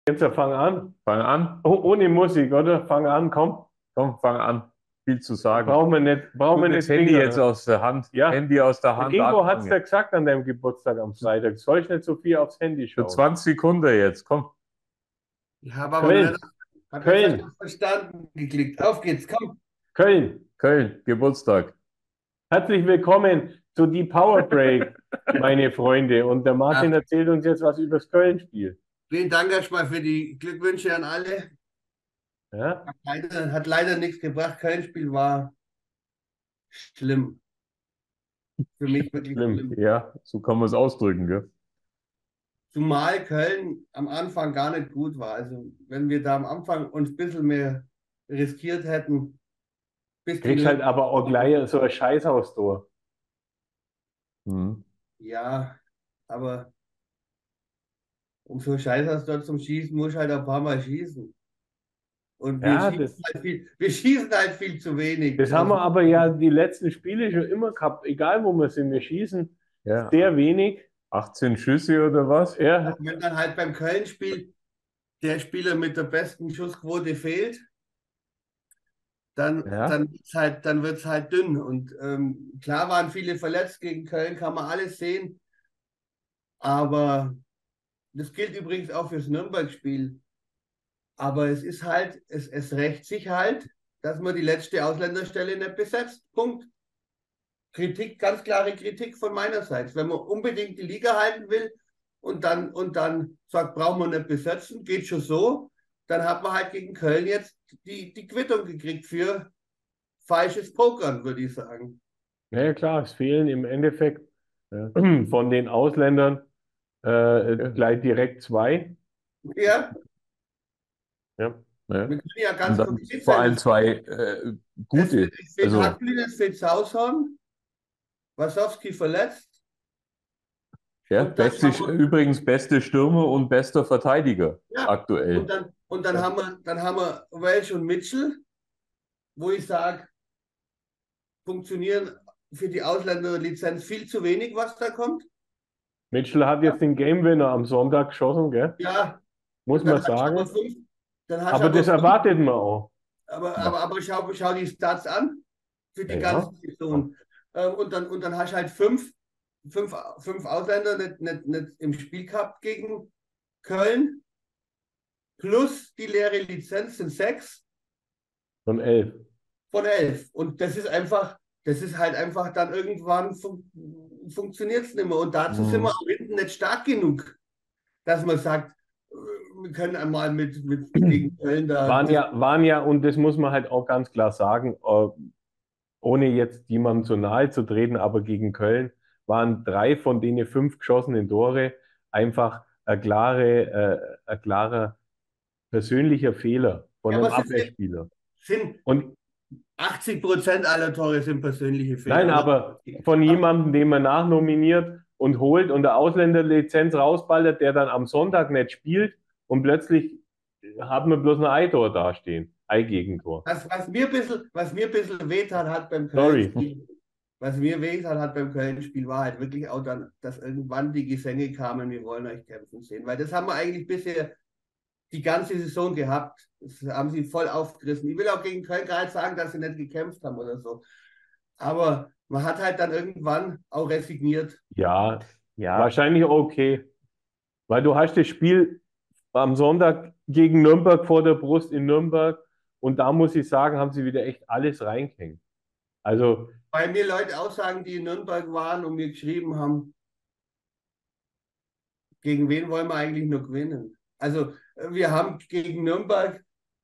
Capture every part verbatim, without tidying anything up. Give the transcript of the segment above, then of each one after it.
Jetzt ja, fang an. Fang an. Oh, ohne Musik, oder? Fang an, komm. Komm, fang an. Viel zu sagen. Brauchen wir nicht, brauchen wir Tu das nicht Handy jetzt zwingen. aus der Hand. Ja, Handy aus der der Hand Ingo hat es anfangen. dir gesagt an deinem Geburtstag am Freitag. Soll ich nicht so viel aufs Handy Für schauen? zwanzig Sekunden jetzt. Komm. Ich habe aber noch nicht, Köln, hab jetzt nicht Köln, auf Verstanden geklickt. Auf geht's, komm. Köln. Köln, Geburtstag. Herzlich willkommen zu die Power Break, meine Freunde. Und der Martin Ja, erzählt uns jetzt was über das Köln-Spiel. vielen Dank erstmal für die Glückwünsche an alle. Ja? Hat leider, hat leider nichts gebracht. Kein Spiel war schlimm. Für mich wirklich Schlimm. schlimm. Ja, so kann man es ausdrücken, gell? Zumal Köln am Anfang gar nicht gut war. Also wenn wir da am Anfang uns ein bisschen mehr riskiert hätten, bis die Kriegst halt aber auch gleich so ein Scheiß aufs Tor. Mhm. Ja, aber um so Scheiße dort zum Schießen, muss halt ein paar Mal schießen. Und wir Ja, schießen das, halt viel, wir schießen halt viel zu wenig. das haben Also, wir aber ja die letzten Spiele schon immer gehabt. Egal wo wir sind, wir schießen Ja, sehr wenig. achtzehn Schüsse oder was? Ja, wenn dann halt beim Köln-Spiel der Spieler mit der besten Schussquote fehlt, dann, Ja. dann wird's halt, dann wird's halt dünn. Und ähm, klar waren viele verletzt gegen Köln, kann man alles sehen. Aber das gilt übrigens auch fürs Nürnberg-Spiel. Aber es ist halt, es, es rächt sich halt, dass man die letzte Ausländerstelle nicht besetzt. Punkt. Kritik, ganz klare Kritik von meinerseits. Wenn man unbedingt die Liga halten will und dann, und dann sagt, brauchen wir nicht besetzen, geht schon so, dann hat man halt gegen Köln jetzt die, die Quittung gekriegt für falsches Pokern, würde ich sagen. ja klar, es fehlen im Endeffekt Ja. von den Ausländern äh, gleich direkt zwei. Ja, Ja. Ja. wir können ja Und ganz dann konkret vor sein. allem Es, zwei äh, es, gute. es fehlt Also, Haklin, es fehlt Saushorn, Wasowski verletzt ja, und dann beste, haben wir, übrigens beste Stürmer und bester Verteidiger ja, und aktuell. dann, und dann Ja. haben wir, dann haben wir Welsh und Mitchell, wo ich sage, funktionieren für die Ausländerlizenz viel zu wenig, was da kommt. Mitchell hat Ja, jetzt den Game Winner am Sonntag geschossen, gell? ja. Muss Und dann man hast du aber sagen. fünf, dann hast du Aber aber das fünf, erwartet man auch. aber, Ja. aber, aber schau, schau die Stats an für die Ja. ganze Saison. Ähm, und dann, und dann hast du halt fünf, fünf, fünf Ausländer nicht, nicht, nicht im Spiel gehabt gegen Köln, plus die leere Lizenz sind sechs Von elf. von elf. Und das ist einfach, das ist halt einfach dann irgendwann fun funktioniert es nicht mehr. Und dazu sind wir Mhm. auch hinten nicht stark genug, dass man sagt, äh, wir können einmal mit, mit gegen Köln da. Waren Das, ja, waren ja, und das muss man halt auch ganz klar sagen, äh, ohne jetzt jemandem zu nahe zu treten, aber gegen Köln waren drei von denen fünf geschossenen Tore einfach ein, klare, äh, ein klarer persönlicher Fehler von ja, einem was ist denn, Abwehrspieler. sind Und achtzig Prozent aller Tore sind persönliche nein, Fehler. Aber, aber von jemandem, den man nachnominiert und holt und der Ausländerlizenz rausballert, der dann am Sonntag nicht spielt und plötzlich hat man bloß ein Eitor dastehen. Ei-Gegentor. was, was mir ein bisschen, was mir ein bisschen wehtat hat beim Sorry. Köln-Spiel, was mir wehtat hat beim Köln-Spiel, war halt wirklich auch dann, dass irgendwann die Gesänge kamen, wir wollen euch kämpfen sehen. Weil das haben wir eigentlich bisher die ganze Saison gehabt. Das haben sie voll aufgerissen. Ich will auch gegen Köln gar nicht sagen, dass sie nicht gekämpft haben oder so. Aber man hat halt dann irgendwann auch resigniert. Ja, Ja, wahrscheinlich okay. Weil du hast das Spiel am Sonntag gegen Nürnberg vor der Brust in Nürnberg und da muss ich sagen, haben sie wieder echt alles reingehängt. Also, Weil mir Leute auch sagen, die in Nürnberg waren und mir geschrieben haben, gegen wen wollen wir eigentlich nur gewinnen? Also äh, wir haben gegen Nürnberg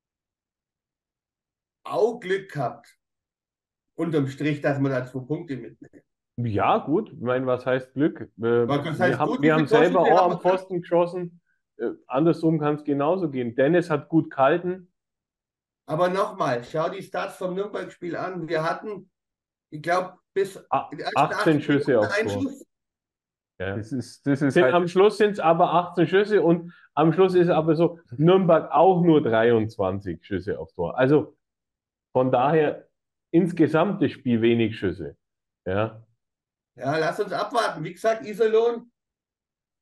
auch Glück gehabt, unterm Strich, dass wir da zwei Punkte mitnehmen. ja, gut. Ich meine, was heißt Glück? Äh, Was wir heißt haben, gut, wie wir haben viele selber Torschüsse auch haben am wir gehabt? Pfosten geschossen. Äh, andersrum kann es genauso gehen. Dennis hat gut gehalten. Aber nochmal, schau die Stats vom Nürnberg-Spiel an. Wir hatten, ich glaube, bis A- in den ersten achtzehn achtzig Schüsse Minuten aufs einen Tor. Schuss. Ja. das ist, das ist Sind, halt, am Schluss sind es aber achtzehn Schüsse und am Schluss ist aber so, Nürnberg auch nur dreiundzwanzig Schüsse aufs Tor. Also von daher insgesamt das Spiel wenig Schüsse. Ja. Ja, lass uns abwarten. Wie gesagt, Iserlohn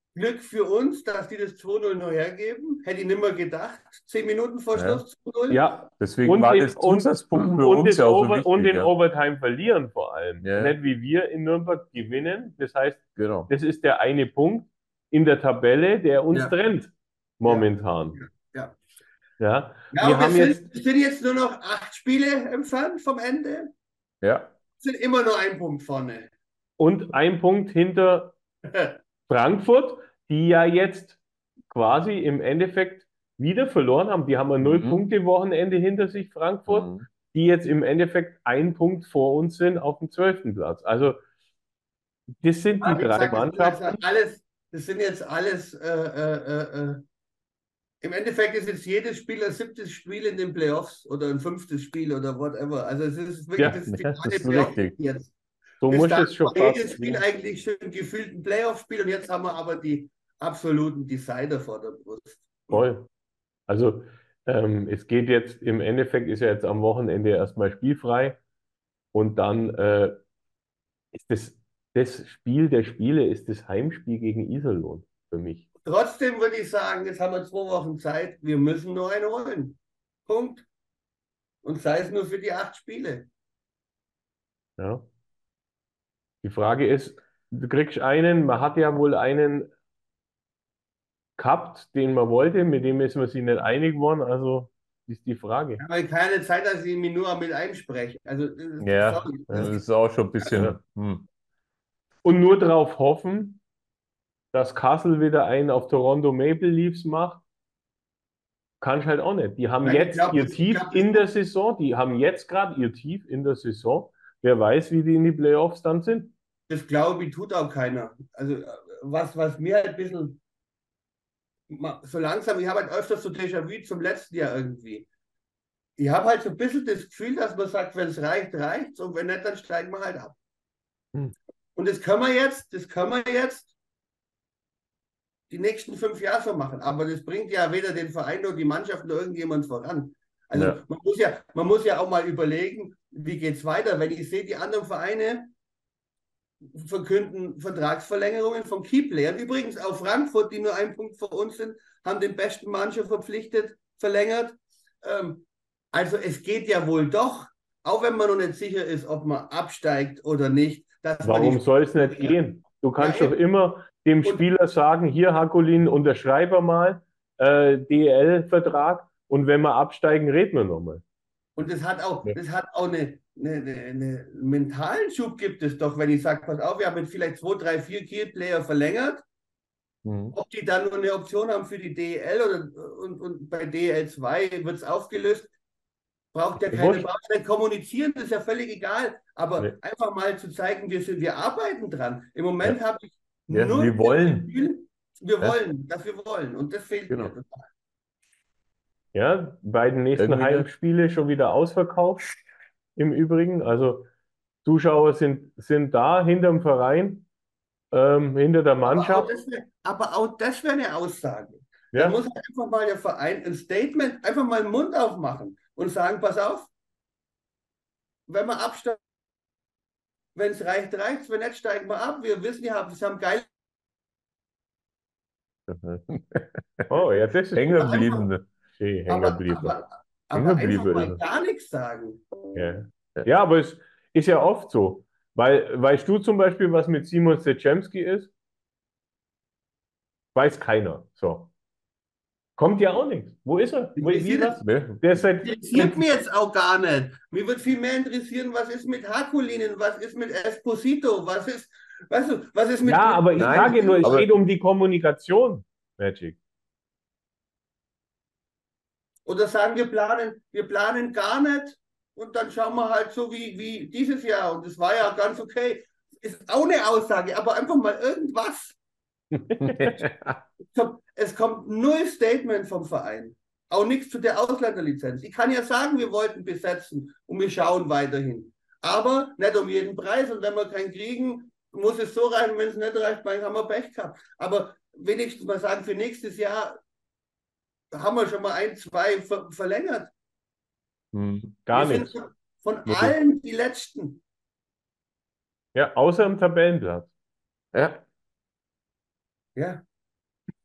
Glück für uns, dass die das zwei null noch hergeben. Hätte ich nicht mehr gedacht. Zehn Minuten vor Ja. Schluss zwei null. Ja, Deswegen und war den, das und, Zusatzpunkt für und, uns das ja auch so Over, und wichtig. den Ja. Overtime verlieren vor allem. Ja. Nicht wie wir in Nürnberg gewinnen. Das heißt, Genau. das ist der eine Punkt in der Tabelle, der uns Ja. trennt momentan. Ja. Ja, Ja, wir und wir haben sind, jetzt wir sind jetzt nur noch acht Spiele entfernt vom Ende. Ja. Sind immer nur ein Punkt vorne. und ein Punkt hinter Frankfurt, die ja jetzt quasi im Endeffekt wieder verloren haben. Die haben ein Mhm. Null-Punkte-Wochenende hinter sich, Frankfurt, Mhm. die jetzt im Endeffekt ein Punkt vor uns sind auf dem zwölften Platz. Also das sind die Aber wie drei gesagt, das sind Mannschaften. jetzt alles, das sind jetzt alles, äh, äh, äh, im Endeffekt ist jetzt jedes Spiel ein siebtes Spiel in den Playoffs oder ein fünftes Spiel oder whatever. Also es ist wirklich Ja, das ja, finale das ist Playoff richtig. jetzt. So Bis muss dahin es schon war jedes fast. Spiel Ja. eigentlich schon gefühlt ein Playoff-Spiel und jetzt haben wir aber die absoluten Decider vor der Brust. Voll. Also ähm, es geht jetzt, im Endeffekt ist ja jetzt am Wochenende erstmal spielfrei und dann äh, ist das, das Spiel der Spiele ist das Heimspiel gegen Iserlohn für mich. Trotzdem würde ich sagen, jetzt haben wir zwei Wochen Zeit, wir müssen nur einen holen. Punkt. Und sei es nur für die acht Spiele. Ja. Die Frage ist, du kriegst einen, man hat ja wohl einen gehabt, den man wollte, mit dem ist man sich nicht einig geworden, also ist die Frage. Ich habe keine Zeit, dass ich mich nur mit einspreche. Also, das- Ja, sorry. das Das, ist auch schon ein bisschen. Ja. Hm. Und nur darauf hoffen, dass Kassel wieder einen auf Toronto Maple Leafs macht, kannst halt auch nicht. Die haben Nein, ich jetzt glaub, ihr das- ich Tief glaub, das- in der Saison, die haben jetzt gerade ihr Tief in der Saison. Wer weiß, wie die in die Playoffs dann sind. Das glaube ich, tut auch keiner. Also, äh, was, was mir halt ein bisschen ma- so langsam, ich habe halt öfters so Déjà-vu zum letzten Jahr irgendwie. Ich habe halt so ein bisschen das Gefühl, dass man sagt, wenn es reicht, reicht und wenn nicht, dann steigen wir halt ab. Hm. Und das können wir jetzt, das können wir jetzt die nächsten fünf Jahre so machen. Aber das bringt ja weder den Verein noch die Mannschaft noch irgendjemand voran. Also Ja. man muss ja, man muss ja auch mal überlegen, wie geht es weiter. Wenn ich sehe, die anderen Vereine verkünden Vertragsverlängerungen von Keyplayern. Übrigens auch Frankfurt, die nur einen Punkt vor uns sind, haben den besten Mannschaft verpflichtet, verlängert. Ähm, also es geht ja wohl doch, auch wenn man noch nicht sicher ist, ob man absteigt oder nicht. Dass man Warum die soll es nicht gehen? Du kannst Ja, doch eben. immer dem Und- Spieler sagen, hier Hakulin, unterschreibe mal äh, D E L-Vertrag und wenn wir absteigen, reden wir nochmal. Und das hat auch, Ja. das hat auch eine, eine, eine, eine mentalen Schub gibt es doch, wenn ich sage, pass auf, wir haben jetzt vielleicht zwei, drei, vier Key-Player verlängert, Hm. ob die dann nur eine Option haben für die D E L oder und, und bei D E L zwei wird es aufgelöst, braucht ja keine Wurscht. Baustelle. Kommunizieren, das ist ja völlig egal, aber Nee. einfach mal zu zeigen, wir, sind, wir arbeiten dran. Im Moment habe ich Ja, null wir wollen. das Gefühl, wir Ja. wollen, dass wir wollen und das fehlt Genau. mir total. Ja, beiden nächsten Irgendwie- Heimspiele schon wieder ausverkauft. Im Übrigen, also Zuschauer sind, sind da hinterm Verein, ähm, hinter der Aber auch Mannschaft. das wäre aber auch das wäre eine Aussage. Ja. Dann muss halt einfach mal der Verein ein Statement, einfach mal den Mund aufmachen und sagen, pass auf, wenn wir absteigen, wenn es reicht, reicht es, wenn nicht, steigen wir ab. Wir wissen, wir haben, wir haben geil. Oh, ja, das ist Hängen geblieben. schön, hängen Aber, geblieben. aber, Hängen aber einfach geblieben mal ist er. gar nichts sagen. Ja. Ja, aber es ist ja oft so. Weil, weißt du zum Beispiel, was mit Simon Steczemski ist? Weiß keiner. So. Kommt ja auch nichts. Wo ist er? Wo, wie Interessiert was? Ne? Der ist seit, Interessiert mich jetzt auch gar nicht. Mir wird viel mehr interessieren, was ist mit Hakulinen, was ist mit Esposito, was ist, weißt du, was ist mit. ja, aber ich Nein, sage nur, es aber- geht um die Kommunikation, Magic. Oder sagen wir planen, wir planen gar nicht und dann schauen wir halt so wie, wie dieses Jahr und das war ja ganz okay. Ist auch eine Aussage, aber einfach mal irgendwas. Es kommt, es kommt null Statement vom Verein. Auch nichts zu der Ausländerlizenz. Ich kann ja sagen, wir wollten besetzen und wir schauen weiterhin. Aber nicht um jeden Preis und wenn wir keinen kriegen, muss es so rein, wenn es nicht reicht, dann haben wir Pech gehabt. Aber wenigstens mal sagen, für nächstes Jahr haben wir schon mal ein, zwei ver verlängert. Hm. Gar Wir nichts. sind von Nee. allen die Letzten. Ja, außer im Tabellenplatz. Ja. Ja.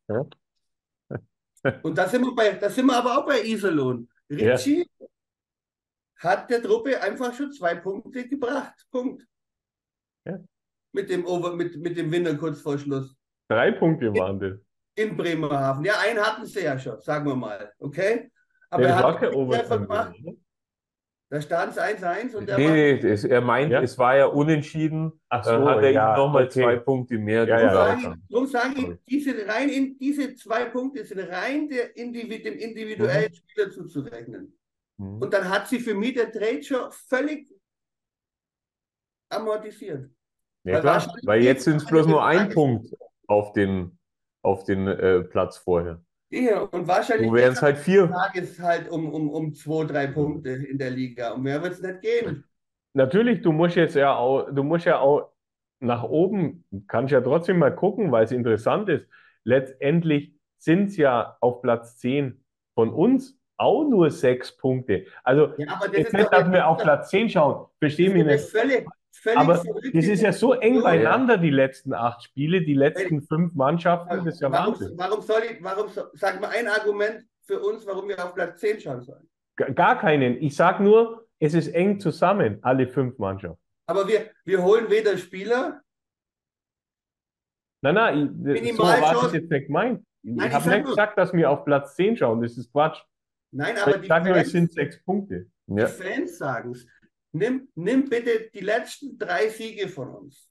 Ja. Und da sind wir bei, da sind wir aber auch bei Iserlohn. Ja. Ritchie hat der Truppe einfach schon zwei Punkte gebracht. Punkt. Ja. Mit dem Over, mit, mit dem Winner kurz vor Schluss. Drei Punkte waren das. In Bremerhaven. Ja, einen hatten sie ja schon, sagen wir mal. Okay? Aber Ja, er das war hat kein einen Treffer Overtime, gemacht. oder? Da stand es eins eins und der Nee, war. nee, es, er meint, Ja? es war ja unentschieden. Ach Dann so, hat er ja, ihm nochmal okay. zwei Punkte mehr Ja, Darum ja, sage gesagt. ich, darum sage ich, diese rein in diese zwei Punkte sind rein der Individ, dem individuellen Spieler zuzurechnen. Mhm. Und dann hat sie für mich der Trade schon völlig amortisiert. Ja Weil klar, wahrscheinlich weil jetzt geht's sind es am bloß Ende nur des ein Tages- Punkt auf den, auf den äh, Platz vorher. Ja, und wahrscheinlich So wären geht's es halt vier. Tages halt um, um, um zwei, drei Punkte in der Liga. Um mehr wird es nicht gehen. Natürlich, du musst jetzt ja auch, du musst ja auch nach oben, kannst ja trotzdem mal gucken, weil es interessant ist. Letztendlich sind es ja auf Platz zehn von uns auch nur sechs Punkte. Also Ja, aber das jetzt ist nicht, doch dass eine, wir auf Platz zehn schauen, verstehe das mich ist eine nicht. völlig, völlig Aber verrückte das ist ja so eng Diskussion. beieinander, die letzten acht Spiele, die letzten fünf Mannschaften, das ist ja Warum, Wahnsinn. warum soll ich, warum, so- sag mal ein Argument für uns, warum wir auf Platz zehn schauen sollen. G- Gar keinen. Ich sage nur, es ist eng zusammen, alle fünf Mannschaften. Aber wir, wir holen weder Spieler, Nein, nein, ich, so Minimalchance- war es jetzt nicht gemeint. Nein, Ich ich habe sag nicht nur- gesagt, dass wir auf Platz zehn schauen. Das ist Quatsch. nein, aber Ich die sage nur, es Fans, sind sechs Punkte. die Ja. Fans sagen es. Nimm, nimm bitte die letzten drei Siege von uns.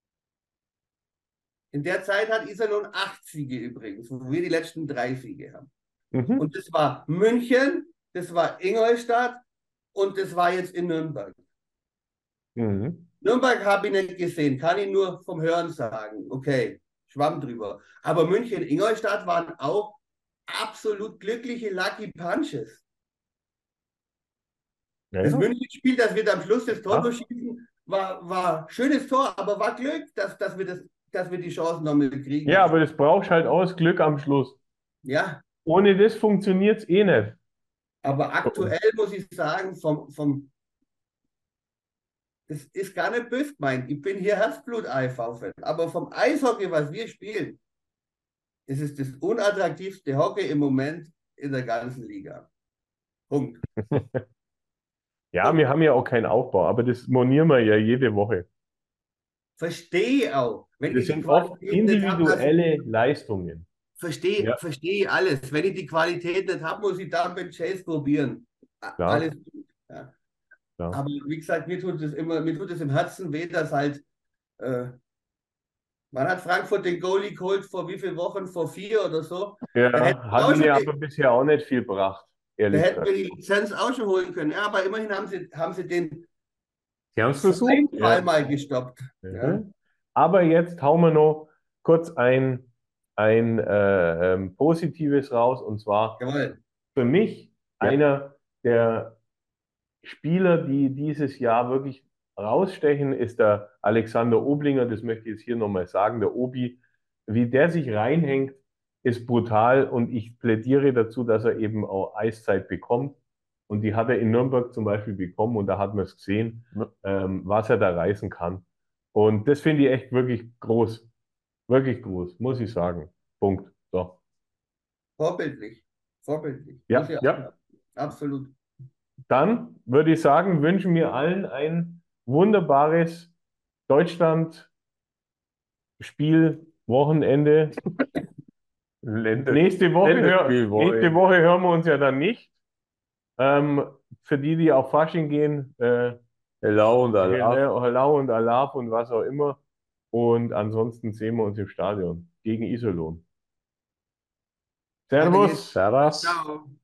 In der Zeit hat Iserlohn acht Siege übrigens, wo wir die letzten drei Siege haben. Mhm. Und das war München, das war Ingolstadt und das war jetzt in Nürnberg. Mhm. Nürnberg habe ich nicht gesehen, kann ich nur vom Hören sagen. Okay, schwamm drüber. Aber München, Ingolstadt waren auch absolut glückliche Lucky Punches. Ja, Das ja. München-Spiel, das wir am Schluss des Tor Ja. schießen, war, war schönes Tor, aber war Glück, dass, dass, wir, das, dass wir die Chancen nochmal kriegen. Ja, aber das brauchst halt auch das Glück am Schluss. Ja, Ohne das funktioniert es eh nicht. aber aktuell muss ich sagen, vom, vom das ist gar nicht böse gemeint. Ich bin hier Herzblut-I V-Fan. Aber vom Eishockey, was wir spielen, ist es das unattraktivste Hockey im Moment in der ganzen Liga. Punkt. Ja, wir haben ja auch keinen Aufbau, aber das monieren wir ja jede Woche. Verstehe auch. Wenn Das ich die sind oft Qualität nicht habe, dass- individuelle Leistungen. verstehe Ja. verstehe alles. Wenn ich die Qualität nicht habe, muss ich da mit Chase probieren. A- Klar. Alles gut. Ja. Klar. Aber wie gesagt, mir tut es immer, mir tut es im Herzen weh, dass halt, äh, man hat Frankfurt den Goalie geholt vor wie vielen Wochen? Vor vier oder so. Ja, Da hätten wir auch hat schon mir die- aber bisher auch nicht viel gebracht, Da ehrlich hätten wir gesagt. die Lizenz auch schon holen können. Ja, aber immerhin haben sie, haben sie den Sie haben es versucht. Fall Ja. mal gestoppt. Ja. Mhm. Aber jetzt hauen wir noch kurz ein, ein äh, ähm, Positives raus, und zwar Jawohl. für mich Ja. einer der Spieler, die dieses Jahr wirklich rausstechen, ist der Alexander Oblinger. Das möchte ich jetzt hier nochmal sagen. Der Obi, wie der sich reinhängt, ist brutal, und ich plädiere dazu, dass er eben auch Eiszeit bekommt. Und die hat er in Nürnberg zum Beispiel bekommen, und da hat man es gesehen, Ja. ähm, was er da reißen kann. Und das finde ich echt wirklich groß. Wirklich groß, muss ich sagen. Punkt. So. Vorbildlich. Vorbildlich. Ja, Muss ich auch ja. sagen. Absolut. Dann würde ich sagen, wünschen wir allen ein wunderbares Deutschland-Spiel-Wochenende. Länder. Nächste Woche, hör, Länderspielwoche. nächste Woche hören wir uns ja dann nicht. Ähm, für die, die auf Fasching gehen, äh, Hello und Allah. Hallau und Alaf und was auch immer. Und ansonsten sehen wir uns im Stadion gegen Iserlohn. Servus. Servus. Ciao.